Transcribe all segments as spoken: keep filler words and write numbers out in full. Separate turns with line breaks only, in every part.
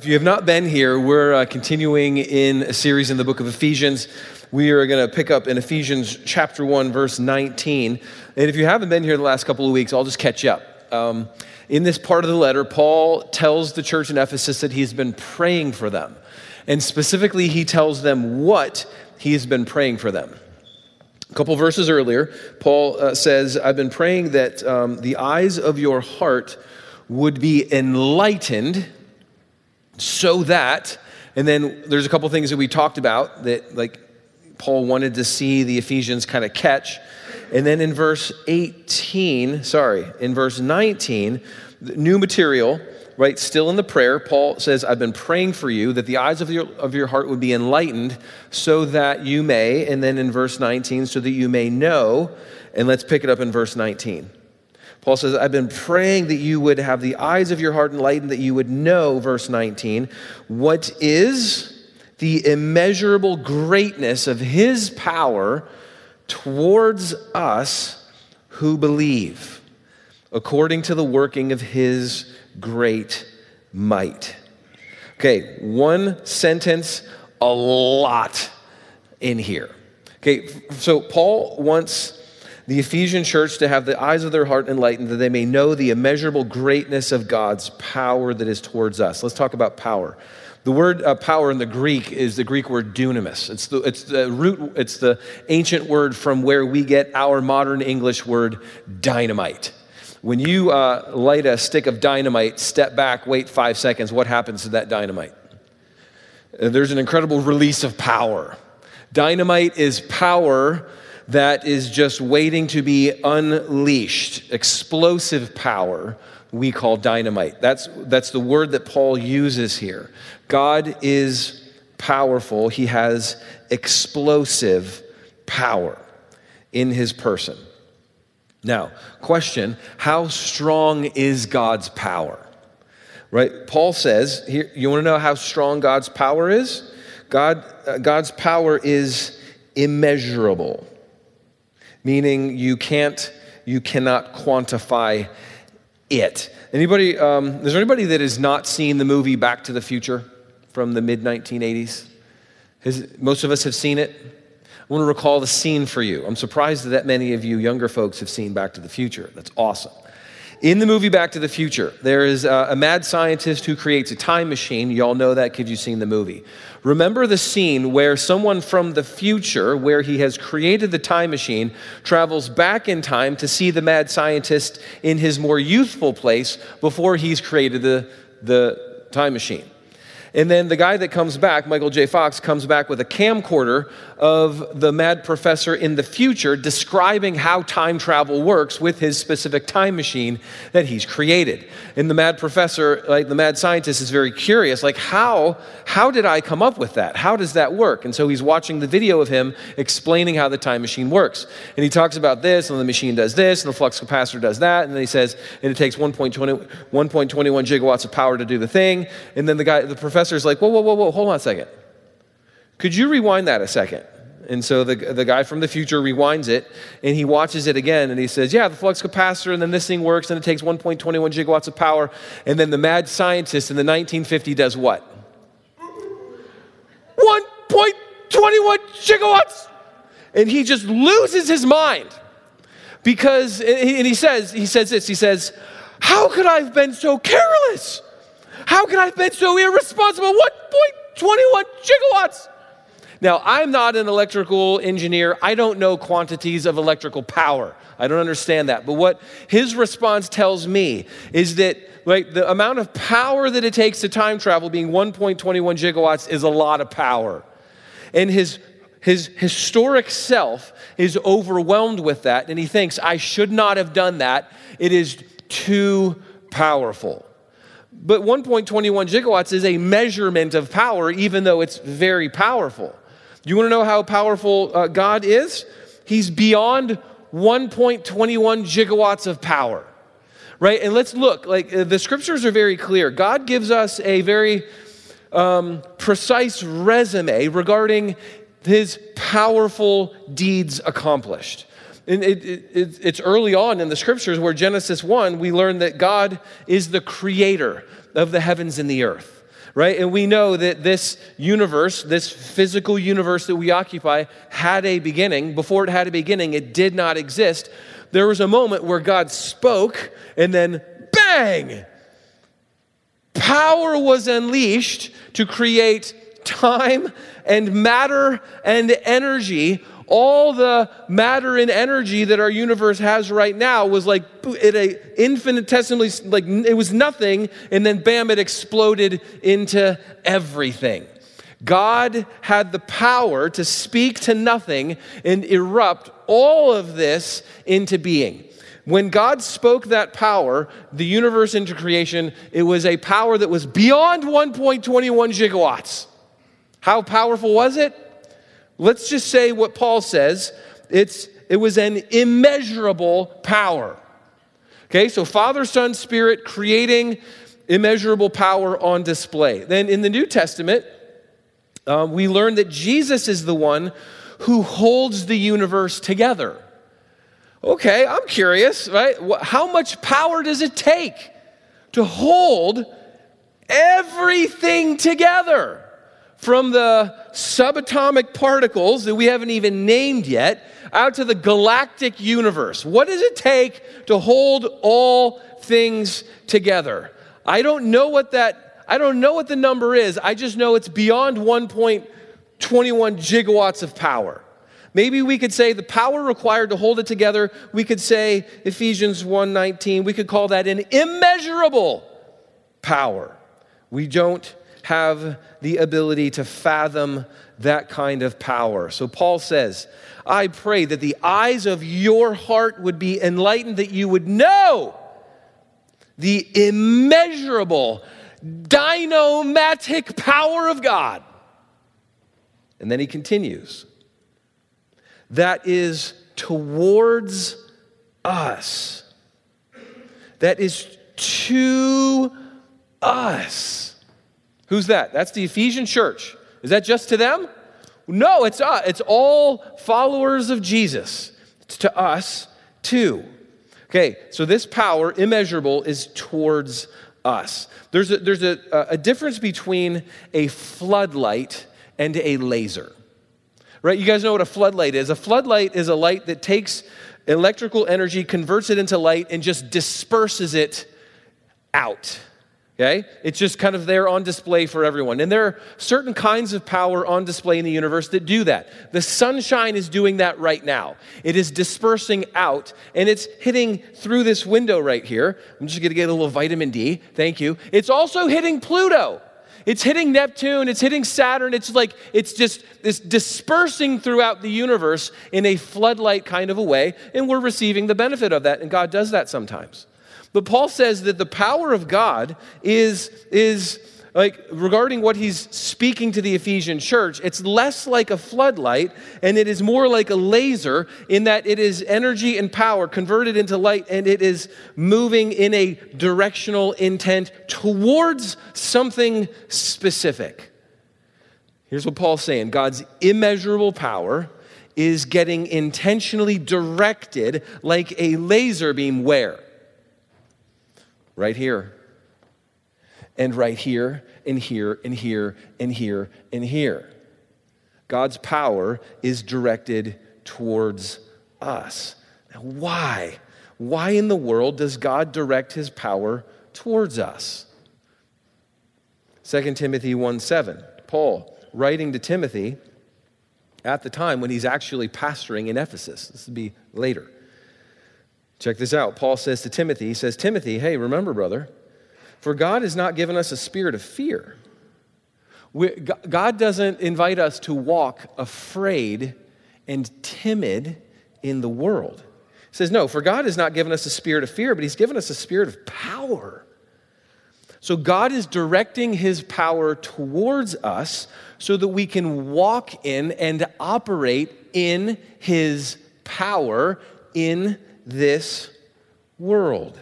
If you have not been here, we're uh, continuing in a series in the book of Ephesians. We are going to pick up in Ephesians chapter one, verse nineteen. And if you haven't been here the last couple of weeks, I'll just catch you up. Um, in this part of the letter, Paul tells the church in Ephesus that he's been praying for them. And specifically, he tells them what he has been praying for them. A couple verses earlier, Paul uh, says, I've been praying that um, the eyes of your heart would be enlightened so that, and then there's a couple things that we talked about that like Paul wanted to see the Ephesians kind of catch. And then in verse eighteen, sorry, in verse nineteen, new material, right, still in the prayer, Paul says, I've been praying for you that the eyes of your, of your heart would be enlightened so that you may, and then in verse nineteen, so that you may know, and let's pick it up in verse nineteen. Paul says, I've been praying that you would have the eyes of your heart enlightened, that you would know, verse nineteen, what is the immeasurable greatness of his power towards us who believe, according to the working of his great might. Okay, one sentence, a lot in here. Okay, so Paul wants the Ephesian church to have the eyes of their heart enlightened, that they may know the immeasurable greatness of God's power that is towards us. Let's talk about power. The word uh, power in the Greek is the Greek word dunamis. It's the, it's the root, it's the ancient word from where we get our modern English word dynamite. When you uh, light a stick of dynamite, step back, wait five seconds, what happens to that dynamite? Uh, there's an incredible release of power. Dynamite is power that is just waiting to be unleashed. Explosive power we call dynamite. That's, that's the word that Paul uses here. God is powerful. He has explosive power in his person. Now, question, how strong is God's power? Right? Paul says, here, you want to know how strong God's power is? God, uh, God's power is immeasurable. Meaning you can't, you cannot quantify it. Anybody, um, is there anybody that has not seen the movie Back to the Future from the mid nineteen eighties? Has, most of us have seen it. I want to recall the scene for you. I'm surprised that that many of you younger folks have seen Back to the Future. That's awesome. In the movie Back to the Future, there is a, a mad scientist who creates a time machine. You all know that because you've seen the movie. Remember the scene where someone from the future, where he has created the time machine, travels back in time to see the mad scientist in his more youthful place before he's created the, the time machine. And then the guy that comes back, Michael J. Fox, comes back with a camcorder of the mad professor in the future describing how time travel works with his specific time machine that he's created. And the mad professor, like the mad scientist, is very curious, like how, how did I come up with that? How does that work? And so he's watching the video of him explaining how the time machine works. And he talks about this, and the machine does this, and the flux capacitor does that, and then he says, and it takes one point two one gigawatts of power to do the thing. And then the guy, the professor is like, whoa, whoa, whoa, whoa, hold on a second. Could you rewind that a second? And so the, the guy from the future rewinds it, and he watches it again, and he says, yeah, the flux capacitor, and then this thing works, and it takes one point two one gigawatts of power. And then the mad scientist in the nineteen fifty does what? one point two one gigawatts! And he just loses his mind. Because, and he says, he says this, he says, how could I have been so careless? How could I have been so irresponsible? one point two one gigawatts. Now, I'm not an electrical engineer. I don't know quantities of electrical power. I don't understand that. But what his response tells me is that like the amount of power that it takes to time travel being one point two one gigawatts is a lot of power. And his his historic self is overwhelmed with that. And he thinks, I should not have done that. It is too powerful. But one point two one gigawatts is a measurement of power, even though it's very powerful. You want to know how powerful uh, God is? He's beyond one point two one gigawatts of power, right? And let's look, like uh, the scriptures are very clear. God gives us a very um, precise resume regarding his powerful deeds accomplished. And it, it, it's early on in the scriptures where Genesis one, we learn that God is the creator of the heavens and the earth. right? And we know that this universe, this physical universe that we occupy, had a beginning. Before it had a beginning, it did not exist. There was a moment where God spoke, and then bang! Power was unleashed to create time and matter and energy. All the matter and energy that our universe has right now was like it a infinitesimally, like it was nothing, and then bam, it exploded into everything. God had the power to speak to nothing and erupt all of this into being. When God spoke that power, the universe into creation, it was a power that was beyond one point two one gigawatts. How powerful was it? Let's just say what Paul says. It's, it was an immeasurable power. Okay, so Father, Son, Spirit creating immeasurable power on display. Then in the New Testament, um, we learn that Jesus is the one who holds the universe together. Okay, I'm curious, right? How much power does it take to hold everything together? From the subatomic particles that we haven't even named yet, out to the galactic universe. What does it take to hold all things together? I don't know what that, I don't know what the number is. I just know it's beyond one point two one gigawatts of power. Maybe we could say the power required to hold it together, we could say Ephesians one nineteen, we could call that an immeasurable power. We don't have the ability to fathom that kind of power. So Paul says, I pray that the eyes of your heart would be enlightened, that you would know the immeasurable, dynamotic power of God. And then he continues, that is towards us. That is to us. Who's that? That's the Ephesian church. Is that just to them? No, it's uh, it's all followers of Jesus. It's to us too. Okay, so this power, immeasurable, is towards us. There's a, there's a, a difference between a floodlight and a laser. Right? You guys know what a floodlight is. A floodlight is a light that takes electrical energy, converts it into light, and just disperses it out. Okay? It's just kind of there on display for everyone. And there are certain kinds of power on display in the universe that do that. The sunshine is doing that right now. It is dispersing out, and it's hitting through this window right here. I'm just going to get a little vitamin D. Thank you. It's also hitting Pluto. It's hitting Neptune. It's hitting Saturn. It's like, it's just it's dispersing throughout the universe in a floodlight kind of a way, and we're receiving the benefit of that, and God does that sometimes. But Paul says that the power of God is, is like, regarding what he's speaking to the Ephesian church, it's less like a floodlight, and it is more like a laser in that it is energy and power converted into light, and it is moving in a directional intent towards something specific. Here's what Paul's saying. God's immeasurable power is getting intentionally directed like a laser beam where? Right here, and right here, and here, and here, and here, and here. God's power is directed towards us. Now, why? Why in the world does God direct his power towards us? Second Timothy one seven, Paul writing to Timothy at the time when he's actually pastoring in Ephesus. This will be later. Check this out. Paul says to Timothy, he says, Timothy, hey, remember, brother, for God has not given us a spirit of fear. We, God doesn't invite us to walk afraid and timid in the world. He says, no, for God has not given us a spirit of fear, but he's given us a spirit of power. So God is directing his power towards us so that we can walk in and operate in his power in this world.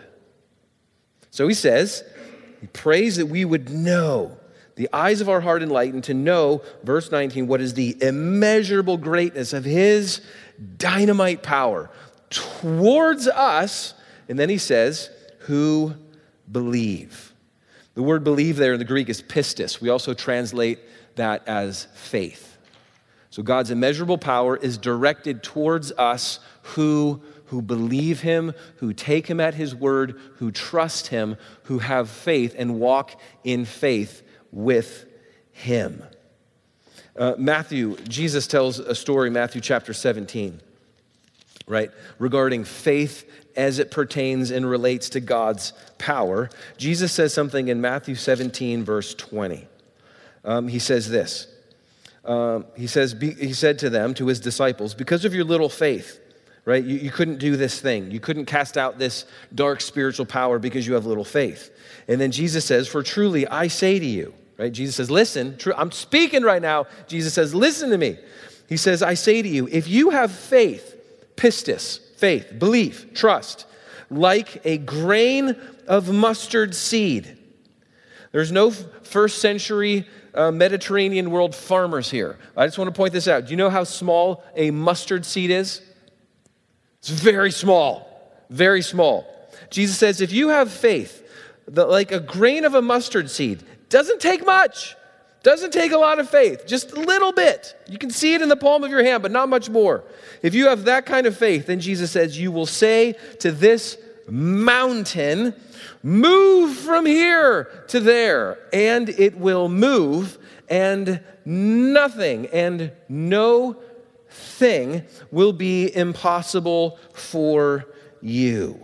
So he says, he prays that we would know, the eyes of our heart enlightened, to know, verse nineteen, what is the immeasurable greatness of his dynamite power towards us. And then he says, who believe. The word believe there in the Greek is pistis. We also translate that as faith. So God's immeasurable power is directed towards us who, who believe him, who take him at his word, who trust him, who have faith and walk in faith with him. Uh, Matthew, Jesus tells a story, Matthew chapter seventeen, right, regarding faith as it pertains and relates to God's power. Jesus says something in Matthew seventeen, verse twenty. Um, he says this. Um, he says, be, he said to them, to his disciples, because of your little faith, right, you, you couldn't do this thing. You couldn't cast out this dark spiritual power because you have little faith. And then Jesus says, for truly I say to you, right, Jesus says, listen, tr- I'm speaking right now. Jesus says, listen to me. He says, I say to you, if you have faith, pistis, faith, belief, trust, like a grain of mustard seed. There's no first century uh, Mediterranean world farmers here. I just want to point this out. Do you know how small a mustard seed is? It's very small, very small. Jesus says, if you have faith, that like a grain of a mustard seed, doesn't take much, doesn't take a lot of faith, just a little bit. You can see it in the palm of your hand, but not much more. If you have that kind of faith, then Jesus says, you will say to this mountain, move from here to there, and it will move, and nothing and no thing will be impossible for you.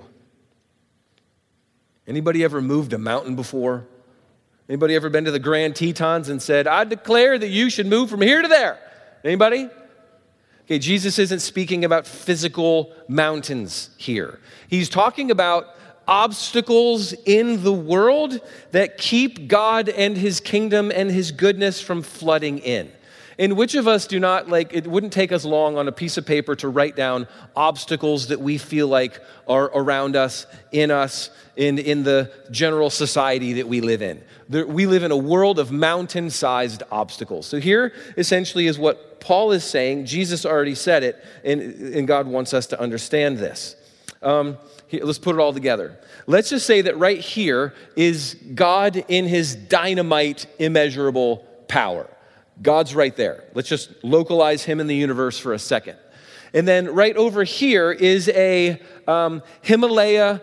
Anybody ever moved a mountain before? Anybody ever been to the Grand Tetons and said, I declare that you should move from here to there? Anybody? Okay, Jesus isn't speaking about physical mountains here. He's talking about obstacles in the world that keep God and his kingdom and his goodness from flooding in. And which of us do not, like, it wouldn't take us long on a piece of paper to write down obstacles that we feel like are around us, in us, in, in the general society that we live in. There, we live in a world of mountain-sized obstacles. So here, essentially, is what Paul is saying. Jesus already said it, and, and God wants us to understand this. Um, here, let's put it all together. Let's just say that right here is God in his dynamite, immeasurable power. God's right there. Let's just localize him in the universe for a second. And then right over here is a um, Himalaya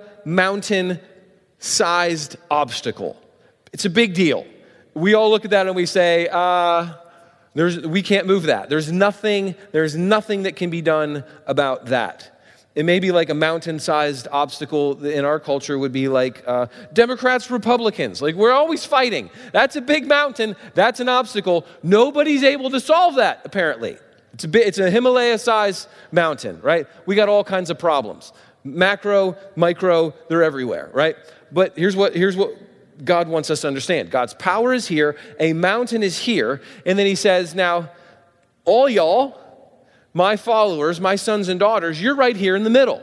mountain-sized obstacle. It's a big deal. We all look at that and we say, uh, there's, we can't move that. There's nothing, there's nothing that can be done about that. It may be like a mountain-sized obstacle in our culture would be like uh, Democrats, Republicans. Like, we're always fighting. That's a big mountain. That's an obstacle. Nobody's able to solve that, apparently. It's a, bit, it's a Himalaya-sized mountain, right? We got all kinds of problems. Macro, micro, they're everywhere, right? But here's what, here's what God wants us to understand. God's power is here. A mountain is here. And then he says, now, all y'all, my followers, my sons and daughters, you're right here in the middle.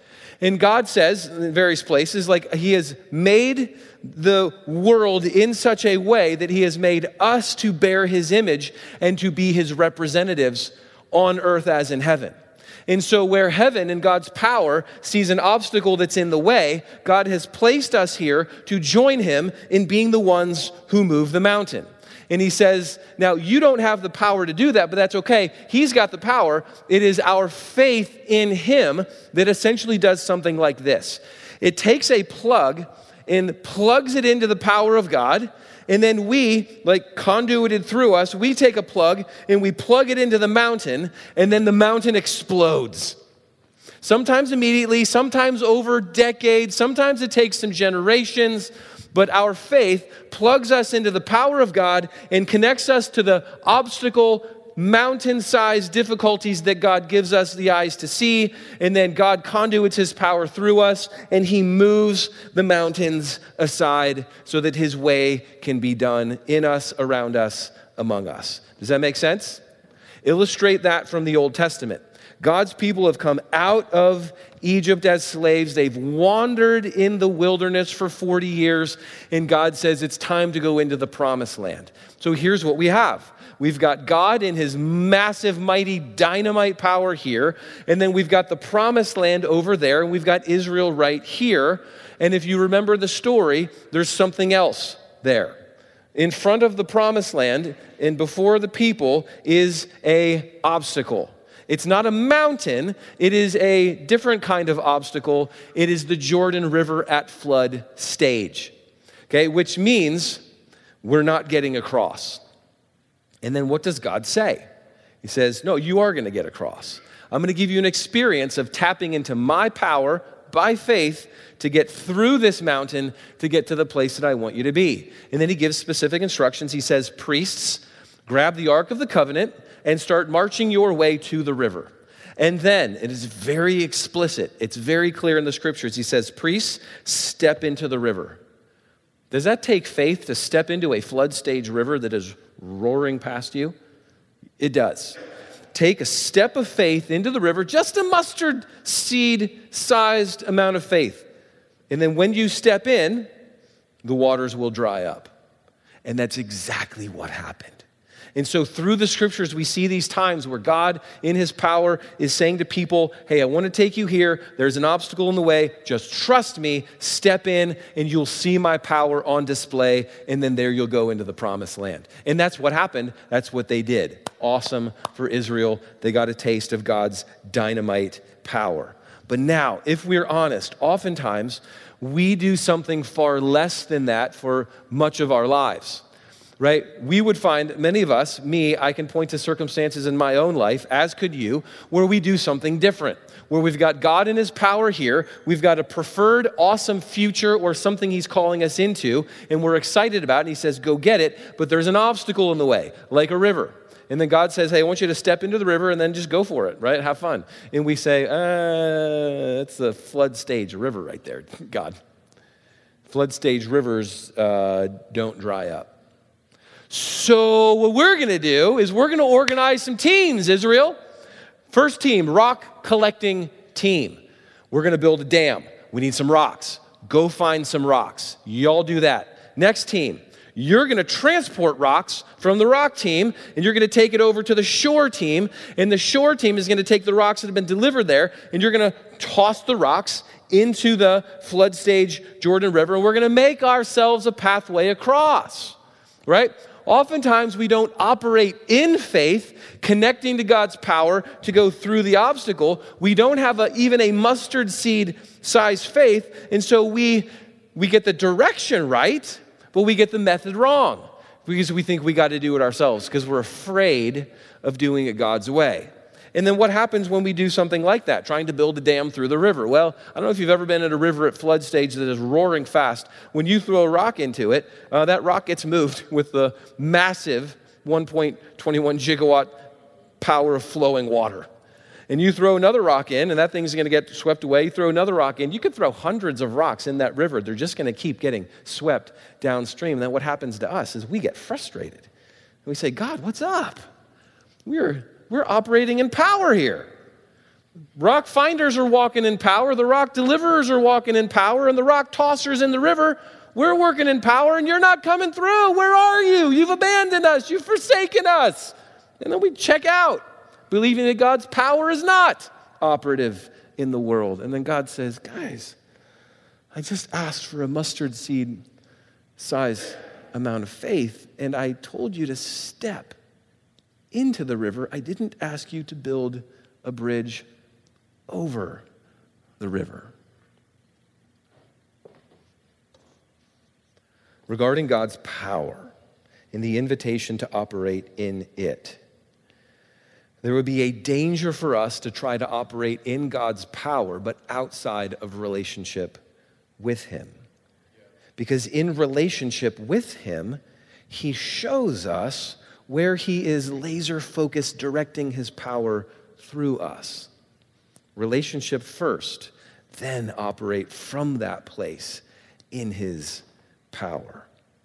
And God says in various places, like he has made the world in such a way that he has made us to bear his image and to be his representatives on earth as in heaven. And so where heaven and God's power sees an obstacle that's in the way, God has placed us here to join him in being the ones who move the mountain. And he says, now you don't have the power to do that, but that's okay. He's got the power. It is our faith in him that essentially does something like this. It takes a plug and plugs it into the power of God. And then we, like conduited through us, we take a plug and we plug it into the mountain, and then the mountain explodes. Sometimes immediately, sometimes over decades, sometimes it takes some generations. But our faith plugs us into the power of God and connects us to the obstacle, mountain-sized difficulties that God gives us the eyes to see. And then God conduits his power through us, and he moves the mountains aside so that his way can be done in us, around us, among us. Does that make sense? Illustrate that from the Old Testament. God's people have come out of Egypt as slaves. They've wandered in the wilderness for forty years, and God says it's time to go into the promised land. So here's what we have. We've got God in his massive, mighty dynamite power here, and then we've got the promised land over there, and we've got Israel right here. And if you remember the story, there's something else there. In front of the promised land and before the people is a obstacle. It's not a mountain, it is a different kind of obstacle. It is the Jordan River at flood stage, okay, which means we're not getting across. And then what does God say? He says, no, you are going to get across. I'm going to give you an experience of tapping into my power by faith to get through this mountain to get to the place that I want you to be. And then he gives specific instructions. He says, priests, grab the Ark of the Covenant and start marching your way to the river. And then, it is very explicit, it's very clear in the scriptures. He says, priests, step into the river. Does that take faith to step into a flood stage river that is roaring past you? It does. Take a step of faith into the river, just a mustard seed-sized amount of faith. And then when you step in, the waters will dry up. And that's exactly what happened. And so through the scriptures, we see these times where God, in his power, is saying to people, hey, I want to take you here. There's an obstacle in the way. Just trust me, step in, and you'll see my power on display. And then there you'll go into the promised land. And that's what happened. That's what they did. Awesome for Israel. They got a taste of God's dynamite power. But now, if we're honest, oftentimes we do something far less than that for much of our lives. Right? We would find, many of us, me, I can point to circumstances in my own life, as could you, where we do something different, where we've got God and his power here, we've got a preferred, awesome future or something he's calling us into, and we're excited about it, and he says, go get it, but there's an obstacle in the way, like a river. And then God says, hey, I want you to step into the river and then just go for it, right? Have fun. And we say, uh, that's the flood stage river right there, God. Flood stage rivers uh, don't dry up. So what we're going to do is we're going to organize some teams, Israel. First team, rock collecting team. We're going to build a dam. We need some rocks. Go find some rocks. Y'all do that. Next team, you're going to transport rocks from the rock team, and you're going to take it over to the shore team, and the shore team is going to take the rocks that have been delivered there, and you're going to toss the rocks into the flood stage Jordan River, and we're going to make ourselves a pathway across, right? Oftentimes, we don't operate in faith, connecting to God's power to go through the obstacle. We don't have a, even a mustard seed size faith, and so we, we get the direction right, but we get the method wrong because we think we got to do it ourselves because we're afraid of doing it God's way. And then what happens when we do something like that, trying to build a dam through the river? Well, I don't know if you've ever been at a river at flood stage that is roaring fast. When you throw a rock into it, uh, that rock gets moved with the massive one point two one gigawatt power of flowing water. And you throw another rock in, and that thing's going to get swept away. You throw another rock in. You could throw hundreds of rocks in that river. They're just going to keep getting swept downstream. And then what happens to us is we get frustrated. And we say, God, what's up? We're... We're operating in power here. Rock finders are walking in power. The rock deliverers are walking in power. And the rock tossers in the river, we're working in power and you're not coming through. Where are you? You've abandoned us. You've forsaken us. And then we check out, believing that God's power is not operative in the world. And then God says, guys, I just asked for a mustard seed size amount of faith, and I told you to step into the river. I didn't ask you to build a bridge over the river. Regarding God's power and the invitation to operate in it, there would be a danger for us to try to operate in God's power, but outside of relationship with him. Because in relationship with him, he shows us where he is laser focused, directing his power through us. Relationship first, then operate from that place in his power.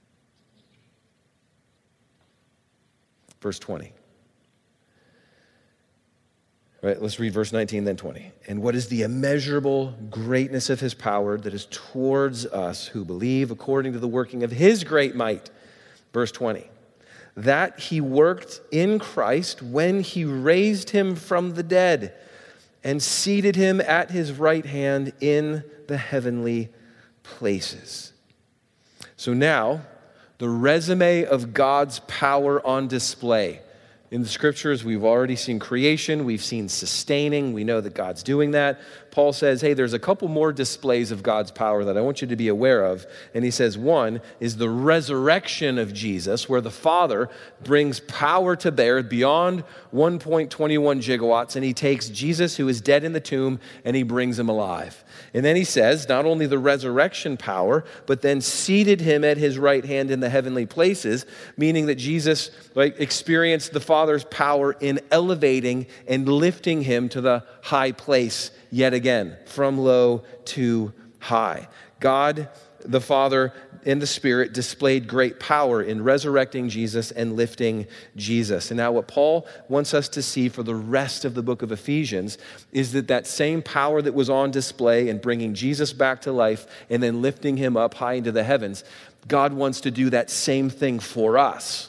Verse twenty. All right, let's read verse nineteen, then twenty. And what is the immeasurable greatness of his power that is towards us who believe according to the working of his great might? Verse twenty. That he worked in Christ when he raised him from the dead and seated him at his right hand in the heavenly places. So now, the resume of God's power on display. In the scriptures, we've already seen creation, we've seen sustaining, we know that God's doing that. Paul says, hey, there's a couple more displays of God's power that I want you to be aware of. And he says, one is the resurrection of Jesus, where the Father brings power to bear beyond one point two one gigawatts, and he takes Jesus, who is dead in the tomb, and he brings him alive. And then he says, not only the resurrection power, but then seated him at his right hand in the heavenly places, meaning that Jesus like, experienced the Father's power in elevating and lifting him to the high place yet again, from low to high. God, the Father, and the Spirit displayed great power in resurrecting Jesus and lifting Jesus. And now what Paul wants us to see for the rest of the book of Ephesians is that that same power that was on display in bringing Jesus back to life and then lifting him up high into the heavens, God wants to do that same thing for us.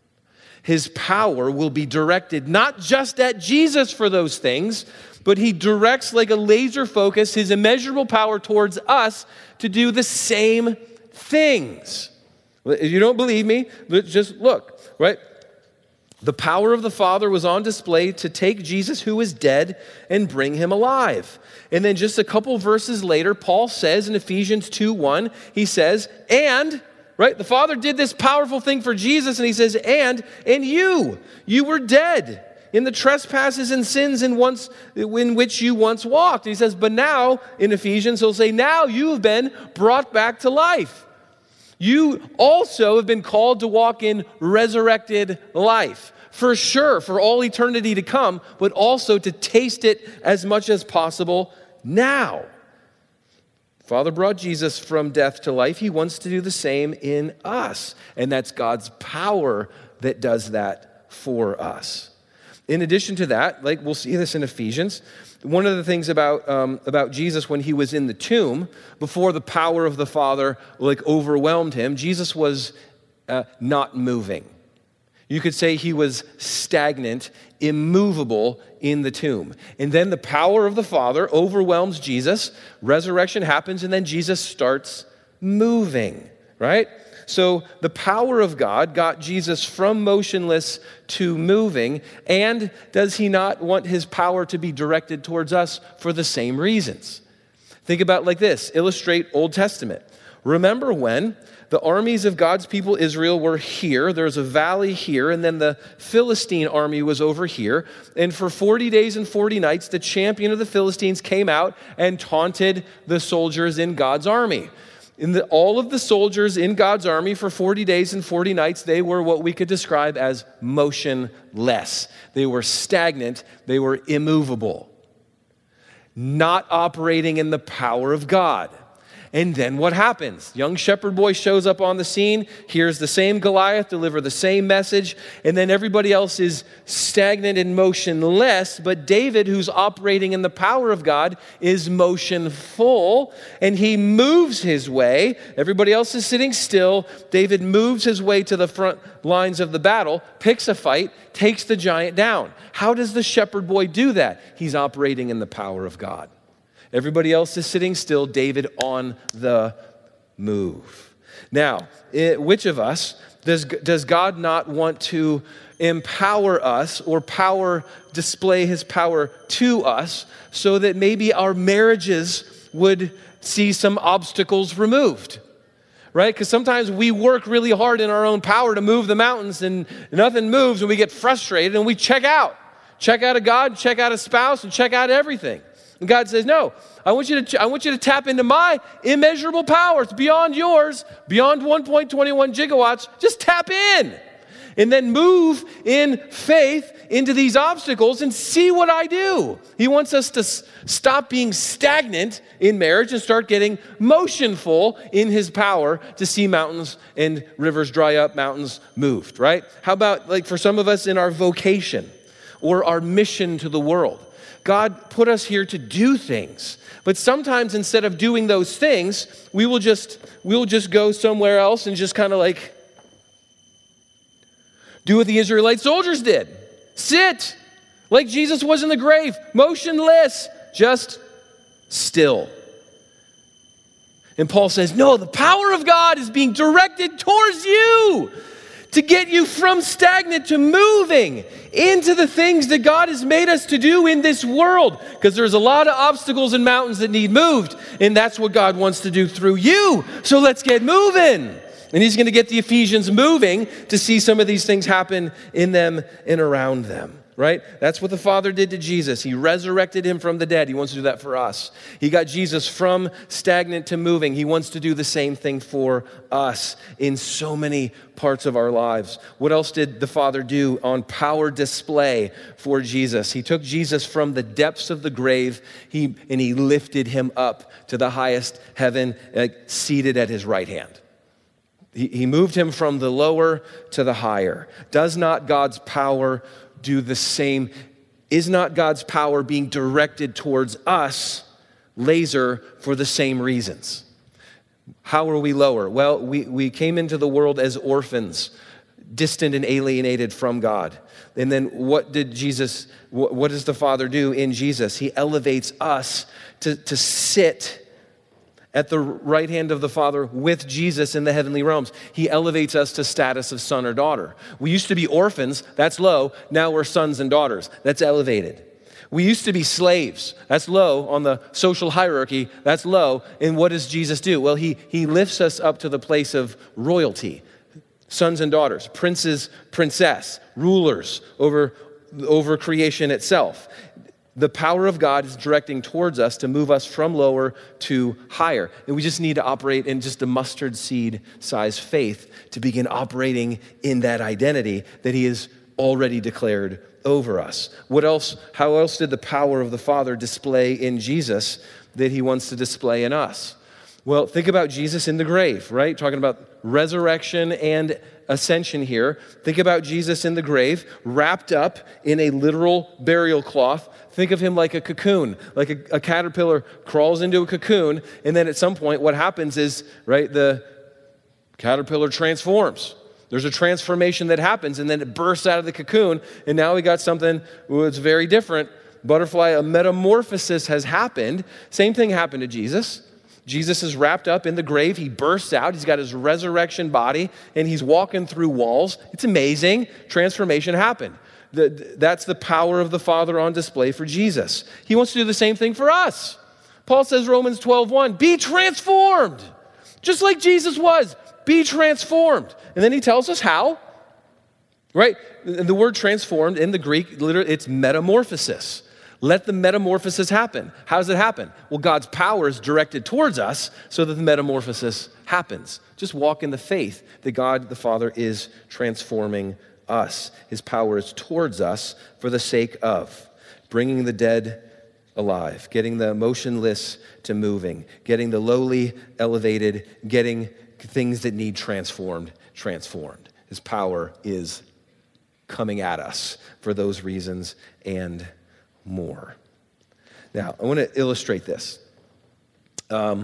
His power will be directed not just at Jesus for those things, but he directs like a laser focus his immeasurable power towards us to do the same things. If you don't believe me, just look, right? The power of the Father was on display to take Jesus, who is dead, and bring him alive. And then just a couple verses later, Paul says in Ephesians two one, he says, and, right, the Father did this powerful thing for Jesus, and he says, and, and you, you were dead in the trespasses and sins in once in which you once walked. And he says, but now, in Ephesians, he'll say, now you have been brought back to life. You also have been called to walk in resurrected life. For sure, for all eternity to come, but also to taste it as much as possible now. Father brought Jesus from death to life. He wants to do the same in us. And that's God's power that does that for us. In addition to that, like we'll see this in Ephesians, one of the things about um, about Jesus when he was in the tomb, before the power of the Father like overwhelmed him, Jesus was uh, not moving. You could say he was stagnant, immovable in the tomb. And then the power of the Father overwhelms Jesus, resurrection happens, and then Jesus starts moving, right? So the power of God got Jesus from motionless to moving, and does he not want his power to be directed towards us for the same reasons? Think about it like this, illustrate Old Testament. Remember when the armies of God's people Israel were here, there's a valley here, and then the Philistine army was over here, and for forty days and forty nights, the champion of the Philistines came out and taunted the soldiers in God's army. In the, all of the soldiers in God's army for forty days and forty nights, they were what we could describe as motionless. They were stagnant. They were immovable, not operating in the power of God. And then what happens? Young shepherd boy shows up on the scene, hears the same Goliath deliver the same message, and then everybody else is stagnant and motionless, but David, who's operating in the power of God, is motionful, and he moves his way. Everybody else is sitting still. David moves his way to the front lines of the battle, picks a fight, takes the giant down. How does the shepherd boy do that? He's operating in the power of God. Everybody else is sitting still, David on the move. Now, it, which of us, does, does God not want to empower us or power, display his power to us so that maybe our marriages would see some obstacles removed? Right? Because sometimes we work really hard in our own power to move the mountains and nothing moves and we get frustrated and we check out. Check out a God, check out a spouse, and check out everything. And God says, no, I want you to I want you to tap into my immeasurable power. It's beyond yours, beyond one point two one gigawatts. Just tap in and then move in faith into these obstacles and see what I do. He wants us to s- stop being stagnant in marriage and start getting motionful in his power to see mountains and rivers dry up, mountains moved, right? How about like for some of us in our vocation or our mission to the world? God put us here to do things. But sometimes instead of doing those things, we will just we'll just go somewhere else and just kind of like do what the Israelite soldiers did. Sit like Jesus was in the grave, motionless, just still. And Paul says, no, the power of God is being directed towards you to get you from stagnant to moving into the things that God has made us to do in this world. Because there's a lot of obstacles and mountains that need moved, and that's what God wants to do through you. So let's get moving. And he's going to get the Ephesians moving to see some of these things happen in them and around them. Right? That's what the Father did to Jesus. He resurrected him from the dead. He wants to do that for us. He got Jesus from stagnant to moving. He wants to do the same thing for us in so many parts of our lives. What else did the Father do on power display for Jesus? He took Jesus from the depths of the grave he, and he lifted him up to the highest heaven, uh, seated at his right hand. He, he moved him from the lower to the higher. Does not God's power do the same? Is not God's power being directed towards us, laser, for the same reasons? How are we lower? Well, we, we came into the world as orphans, distant and alienated from God. And then what did Jesus, what, what does the Father do in Jesus? He elevates us to, to sit at the right hand of the Father with Jesus in the heavenly realms. He elevates us to status of son or daughter. We used to be orphans, that's low. Now we're sons and daughters, that's elevated. We used to be slaves, that's low on the social hierarchy, that's low. And what does Jesus do? Well, he, he lifts us up to the place of royalty, sons and daughters, princes, princess, rulers over, over creation itself. The power of God is directing towards us to move us from lower to higher. And we just need to operate in just a mustard seed size faith to begin operating in that identity that he has already declared over us. What else? How else did the power of the Father display in Jesus that he wants to display in us? Well, think about Jesus in the grave, right? Talking about resurrection and ascension here. Think about Jesus in the grave, wrapped up in a literal burial cloth. Think of him like a cocoon, like a, a caterpillar crawls into a cocoon, and then at some point what happens is, right, the caterpillar transforms. There's a transformation that happens, and then it bursts out of the cocoon, and now we got something that's very different. Butterfly, a metamorphosis has happened. Same thing happened to Jesus. Jesus is wrapped up in the grave. He bursts out. He's got his resurrection body, and he's walking through walls. It's amazing. Transformation happened. The, that's the power of the Father on display for Jesus. He wants to do the same thing for us. Paul says, Romans twelve one, be transformed. Just like Jesus was, be transformed. And then he tells us how, right? The word transformed in the Greek, literally, it's metamorphosis. Let the metamorphosis happen. How does it happen? Well, God's power is directed towards us so that the metamorphosis happens. Just walk in the faith that God the Father is transforming us. His power is towards us for the sake of bringing the dead alive, getting the motionless to moving, getting the lowly elevated, getting things that need transformed, transformed. His power is coming at us for those reasons and more. Now, I want to illustrate this. Um,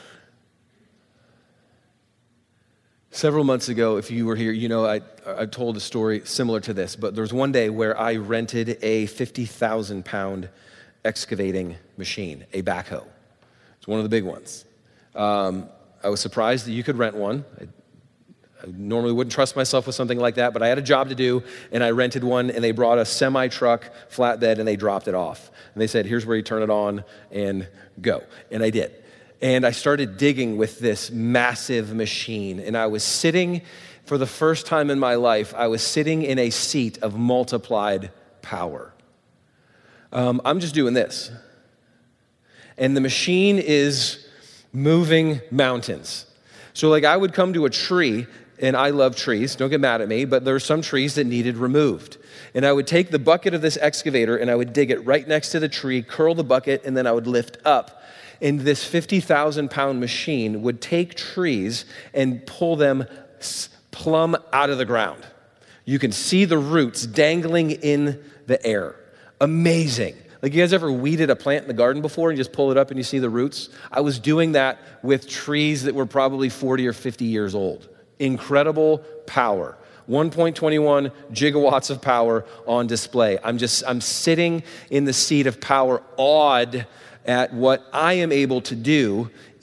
several months ago, if you were here, you know I, I told a story similar to this, but there was one day where I rented a fifty thousand pound excavating machine, a backhoe. It's one of the big ones. Um, I was surprised that you could rent one. I, I normally wouldn't trust myself with something like that, but I had a job to do, and I rented one, and they brought a semi-truck flatbed, and they dropped it off. And they said, here's where you turn it on and go. And I did. And I started digging with this massive machine, and I was sitting, for the first time in my life, I was sitting in a seat of multiplied power. Um, I'm just doing this. And the machine is moving mountains. So like I would come to a tree, and I love trees, don't get mad at me, but there are some trees that needed removed. And I would take the bucket of this excavator and I would dig it right next to the tree, curl the bucket, and then I would lift up. And this fifty thousand pound machine would take trees and pull them plumb out of the ground. You can see the roots dangling in the air. Amazing. Like, you guys ever weeded a plant in the garden before and you just pull it up and you see the roots? I was doing that with trees that were probably forty or fifty years old. Incredible power. one point two one gigawatts of power on display. I'm just, I'm sitting in the seat of power, awed at what I am able to do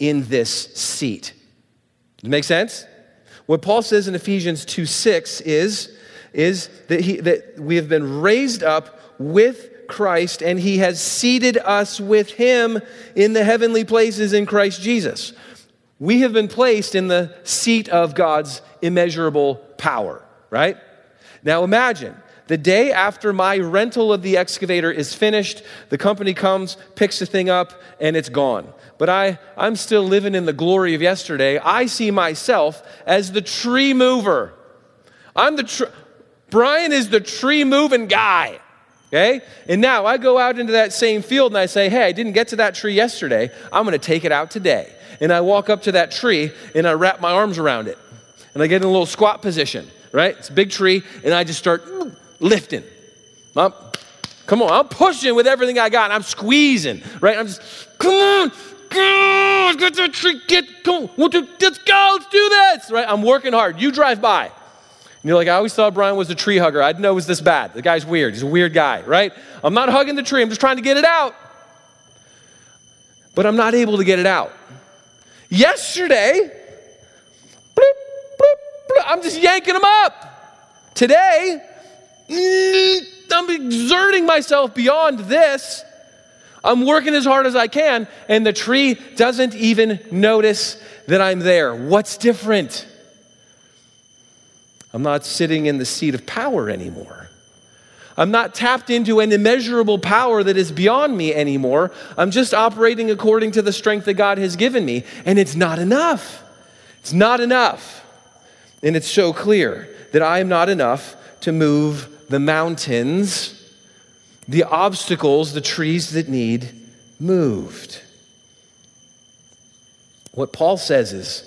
in this seat. Does it make sense? What Paul says in Ephesians two six is, is that, he, that we have been raised up with Christ, and he has seated us with him in the heavenly places in Christ Jesus. We have been placed in the seat of God's immeasurable power, right? Now imagine, the day after my rental of the excavator is finished, the company comes, picks the thing up, and it's gone. But I, I'm still living in the glory of yesterday. I see myself as the tree mover. I'm the, tr- Brian is the tree moving guy. Okay? And now I go out into that same field and I say, hey, I didn't get to that tree yesterday. I'm going to take it out today. And I walk up to that tree and I wrap my arms around it. And I get in a little squat position, right? It's a big tree and I just start lifting. I'm, come on, I'm pushing with everything I got. I'm squeezing, right? I'm just, come on, go, get the tree, get, come on, let's go, let's do this, right? I'm working hard. You drive by. And you're like, I always thought Brian was a tree hugger. I didn't know it was this bad. The guy's weird. He's a weird guy, right? I'm not hugging the tree. I'm just trying to get it out. But I'm not able to get it out. Yesterday, bloop, bloop, bloop, I'm just yanking them up. Today, I'm exerting myself beyond this. I'm working as hard as I can, and the tree doesn't even notice that I'm there. What's different? I'm not sitting in the seat of power anymore. I'm not tapped into an immeasurable power that is beyond me anymore. I'm just operating according to the strength that God has given me, and it's not enough. It's not enough. And it's so clear that I am not enough to move the mountains, the obstacles, the trees that need moved. What Paul says is,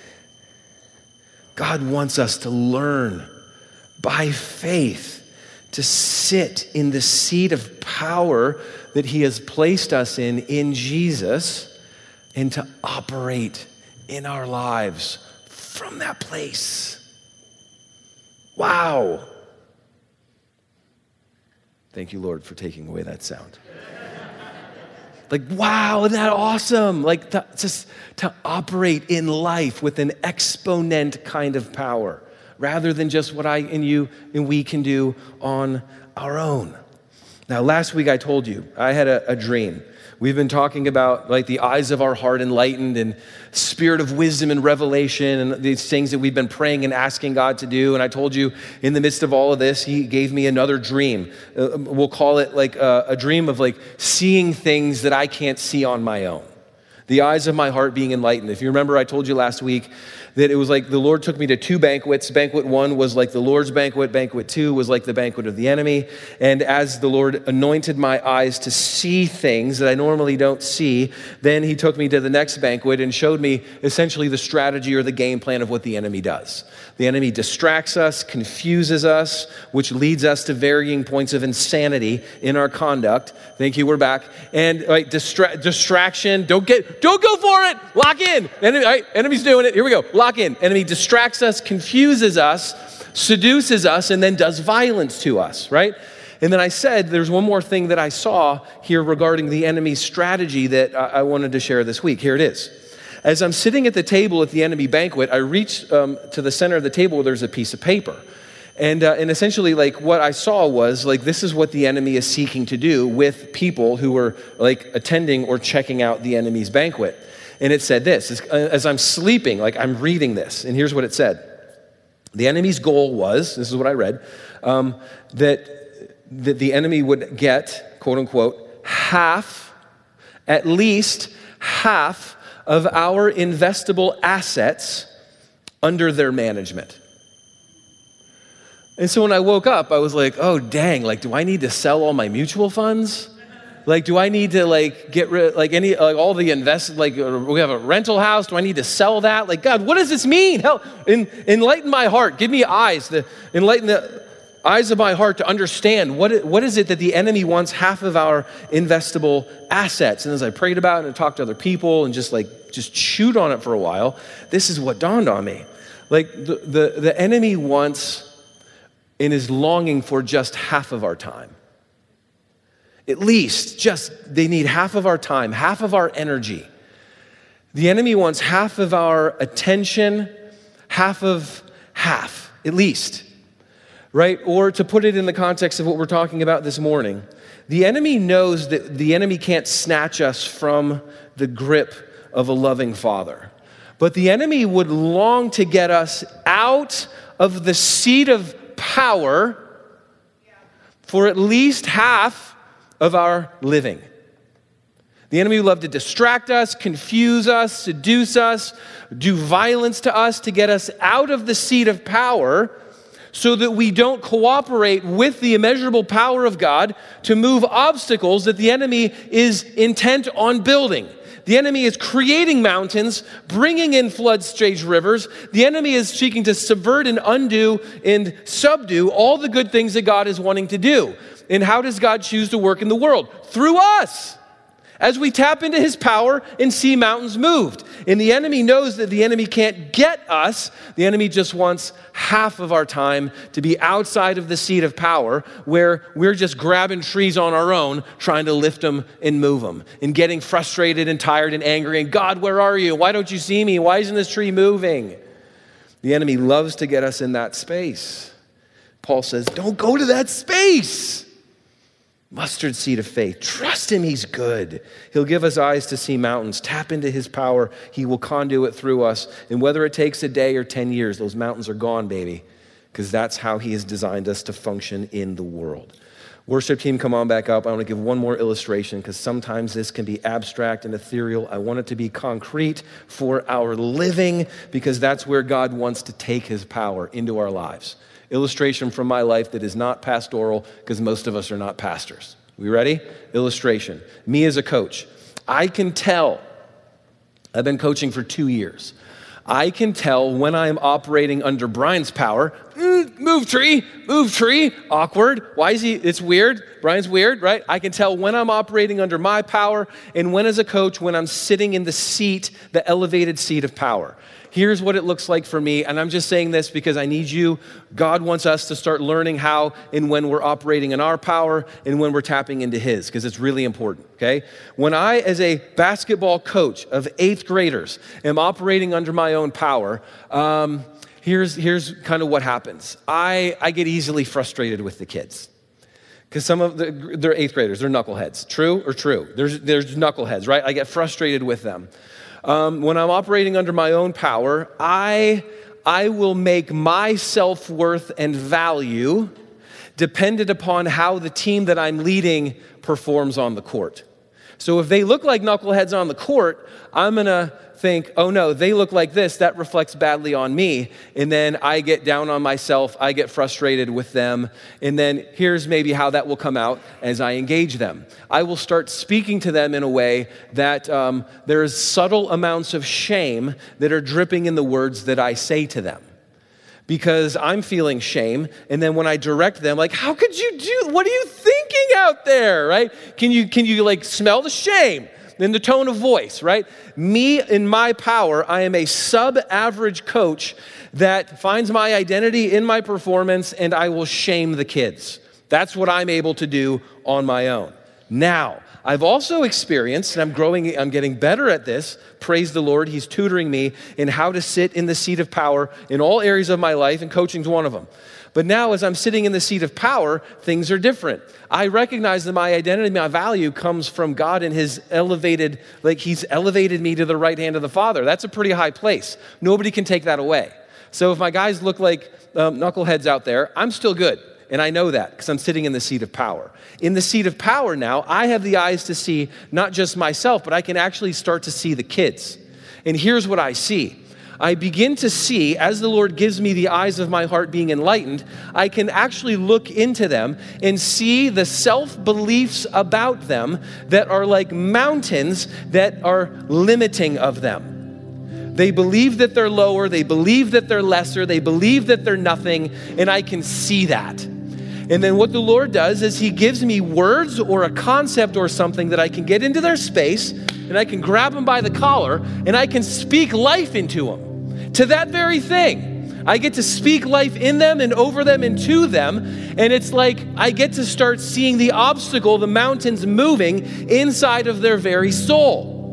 God wants us to learn by faith to sit in the seat of power that he has placed us in, in Jesus, and to operate in our lives from that place. Wow. Thank you, Lord, for taking away that sound. Like, wow, isn't that awesome? Like, to, just to operate in life with an exponent kind of power, rather than just what I and you and we can do on our own. Now, last week I told you, I had a, a dream. We've been talking about like the eyes of our heart enlightened and spirit of wisdom and revelation and these things that we've been praying and asking God to do. And I told you in the midst of all of this, he gave me another dream. Uh, we'll call it like a, a dream of like seeing things that I can't see on my own. The eyes of my heart being enlightened. If you remember, I told you last week that it was like the Lord took me to two banquets. Banquet one was like the Lord's banquet. Banquet two was like the banquet of the enemy. And as the Lord anointed my eyes to see things that I normally don't see, then he took me to the next banquet and showed me essentially the strategy or the game plan of what the enemy does. The enemy distracts us, confuses us, which leads us to varying points of insanity in our conduct. Thank you, we're back. And right, distra- distraction, don't get, don't go for it, lock in. Enemy, right, enemy's doing it, here we go, lock in. Enemy distracts us, confuses us, seduces us, and then does violence to us, right? And then I said, there's one more thing that I saw here regarding the enemy's strategy that I, I wanted to share this week. Here it is. As I'm sitting at the table at the enemy banquet, I reach um, to the center of the table where there's a piece of paper. And uh, and essentially, like, what I saw was, like, this is what the enemy is seeking to do with people who were, like, attending or checking out the enemy's banquet. And it said this, as, as I'm sleeping, like, I'm reading this, and here's what it said. The enemy's goal was, this is what I read, um, that, that the enemy would get, quote unquote, half, at least half of our investable assets under their management. And so when I woke up, I was like, oh, dang, like, do I need to sell all my mutual funds? Like, do I need to, like, get rid, like, any, like, all the invest, like, we have a rental house, do I need to sell that? Like, God, what does this mean? Help, en, enlighten my heart, give me eyes, to enlighten the eyes of my heart to understand what, what is it that the enemy wants half of our investable assets. And as I prayed about it and talked to other people and just, like, just chewed on it for a while, this is what dawned on me. Like, the, the, the enemy wants and is longing for just half of our time. At least, just, they need half of our time, half of our energy. The enemy wants half of our attention, half of half, at least, right? Or to put it in the context of what we're talking about this morning, the enemy knows that the enemy can't snatch us from the grip of a loving Father. But the enemy would long to get us out of the seat of power for at least half of our living. The enemy would love to distract us, confuse us, seduce us, do violence to us to get us out of the seat of power so that we don't cooperate with the immeasurable power of God to move obstacles that the enemy is intent on building. The enemy is creating mountains, bringing in flood-stage rivers. The enemy is seeking to subvert and undo and subdue all the good things that God is wanting to do. And how does God choose to work in the world? Through us. As we tap into his power and see mountains moved. And the enemy knows that the enemy can't get us. The enemy just wants half of our time to be outside of the seat of power where we're just grabbing trees on our own, trying to lift them and move them, and getting frustrated and tired and angry. And God, where are you? Why don't you see me? Why isn't this tree moving? The enemy loves to get us in that space. Paul says, don't go to that space. Mustard seed of faith. Trust him, he's good. He'll give us eyes to see mountains. Tap into his power. He will conduit through us. And whether it takes a day or ten years, those mountains are gone, baby. Because that's how he has designed us to function in the world. Worship team, come on back up. I want to give one more illustration because sometimes this can be abstract and ethereal. I want it to be concrete for our living because that's where God wants to take his power into our lives. Illustration from my life that is not pastoral because most of us are not pastors. We ready? Illustration. Me as a coach. I can tell, I've been coaching for two years. I can tell when I'm operating under Brian's power. Mm, move tree, move tree, awkward. Why is he, it's weird. Brian's weird, right? I can tell when I'm operating under my power and when as a coach, when I'm sitting in the seat, the elevated seat of power. Here's what it looks like for me, and I'm just saying this because I need you. God wants us to start learning how and when we're operating in our power and when we're tapping into his, because it's really important, okay? When I, as a basketball coach of eighth graders, am operating under my own power, um, here's, here's kind of what happens. I, I get easily frustrated with the kids. Because some of the, they're eighth graders, they're knuckleheads. True or true? There's, there's knuckleheads, right? I get frustrated with them. Um, when I'm operating under my own power, I, I will make my self-worth and value dependent upon how the team that I'm leading performs on the court. So if they look like knuckleheads on the court, I'm going to think, oh no, they look like this, that reflects badly on me. And then I get down on myself, I get frustrated with them. And then here's maybe how that will come out as I engage them. I will start speaking to them in a way that um, there's subtle amounts of shame that are dripping in the words that I say to them. Because I'm feeling shame, and then when I direct them, like, how could you do, what are you thinking out there, right? Can you, can you like smell the shame in the tone of voice, right? Me in my power, I am a sub-average coach that finds my identity in my performance, and I will shame the kids. That's what I'm able to do on my own. Now, I've also experienced, and I'm growing, I'm getting better at this, praise the Lord, he's tutoring me in how to sit in the seat of power in all areas of my life, and coaching's one of them. But now as I'm sitting in the seat of power, things are different. I recognize that my identity, my value comes from God and his elevated, like he's elevated me to the right hand of the Father. That's a pretty high place. Nobody can take that away. So if my guys look like um, knuckleheads out there, I'm still good. And I know that because I'm sitting in the seat of power. In the seat of power now, I have the eyes to see not just myself, but I can actually start to see the kids. And here's what I see. I begin to see, as the Lord gives me the eyes of my heart being enlightened, I can actually look into them and see the self-beliefs about them that are like mountains that are limiting of them. They believe that they're lower, they believe that they're lesser, they believe that they're nothing, and I can see that. And then what the Lord does is he gives me words or a concept or something that I can get into their space, and I can grab them by the collar, and I can speak life into them, to that very thing. I get to speak life in them and over them and to them, and it's like I get to start seeing the obstacle, the mountains moving inside of their very soul.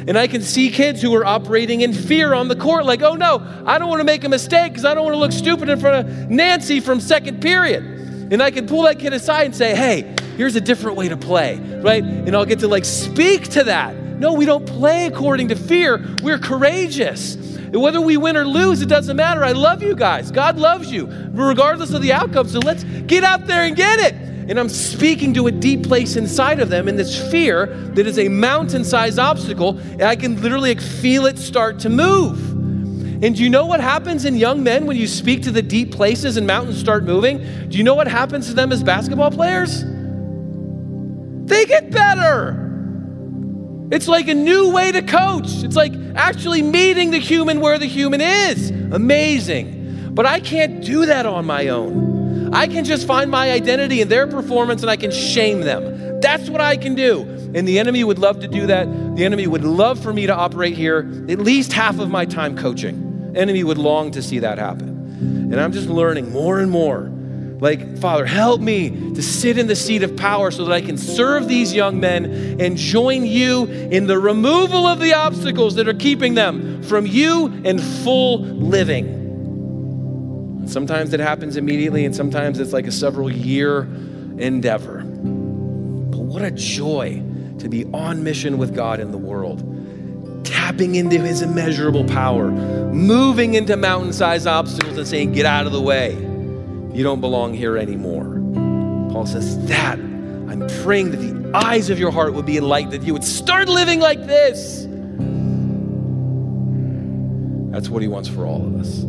And I can see kids who are operating in fear on the court, like, oh no, I don't want to make a mistake because I don't want to look stupid in front of Nancy from second period. And I can pull that kid aside and say, hey, here's a different way to play, right? And I'll get to like speak to that. No, we don't play according to fear. We're courageous. And whether we win or lose, it doesn't matter. I love you guys. God loves you, regardless of the outcome. So let's get out there and get it. And I'm speaking to a deep place inside of them in this fear that is a mountain-sized obstacle, and I can literally like, feel it start to move. And do you know what happens in young men when you speak to the deep places and mountains start moving? Do you know what happens to them as basketball players? They get better. It's like a new way to coach. It's like actually meeting the human where the human is. Amazing. But I can't do that on my own. I can just find my identity in their performance and I can shame them. That's what I can do. And the enemy would love to do that. The enemy would love for me to operate here at least half of my time coaching. The enemy would long to see that happen. And I'm just learning more and more. Like, Father, help me to sit in the seat of power so that I can serve these young men and join you in the removal of the obstacles that are keeping them from you and full living. Sometimes it happens immediately, and sometimes it's like a several year endeavor. But what a joy to be on mission with God in the world, tapping into his immeasurable power, moving into mountain-sized obstacles and saying, get out of the way. You don't belong here anymore. Paul says that, I'm praying that the eyes of your heart would be enlightened, that you would start living like this. That's what he wants for all of us.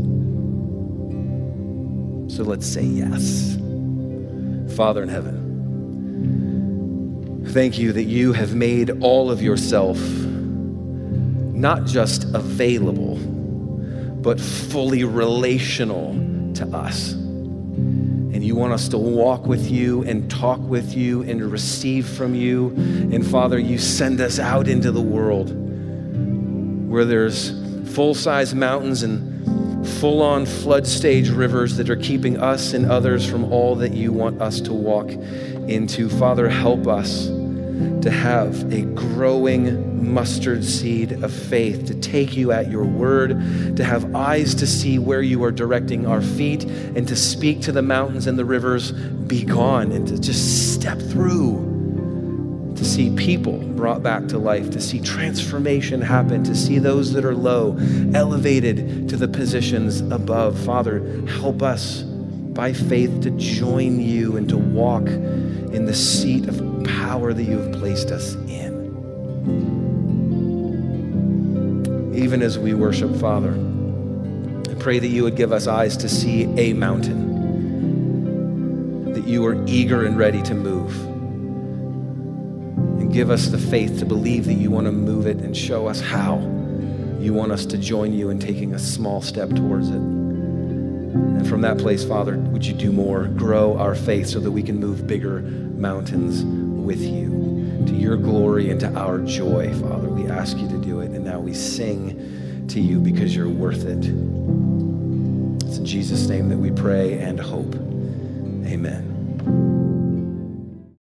So let's say yes. Father in heaven, thank you that you have made all of yourself not just available, but fully relational to us. And you want us to walk with you and talk with you and receive from you. And Father, you send us out into the world where there's full-size mountains and full-on flood stage rivers that are keeping us and others from all that you want us to walk into. Father, help us to have a growing mustard seed of faith, to take you at your word, to have eyes to see where you are directing our feet, and to speak to the mountains and the rivers, be gone, and to just step through, to see people brought back to life, to see transformation happen, to see those that are low elevated to the positions above. Father, help us by faith to join you and to walk in the seat of power that you have placed us in. Even as we worship, Father, I pray that you would give us eyes to see a mountain, that you are eager and ready to move. And give us the faith to believe that you want to move it and show us how you want us to join you in taking a small step towards it. And from that place, Father, would you do more? Grow our faith so that we can move bigger mountains with you, to your glory and to our joy, Father. We ask you to do it, and now we sing to you because you're worth it. It's in Jesus' name that we pray and hope. Amen.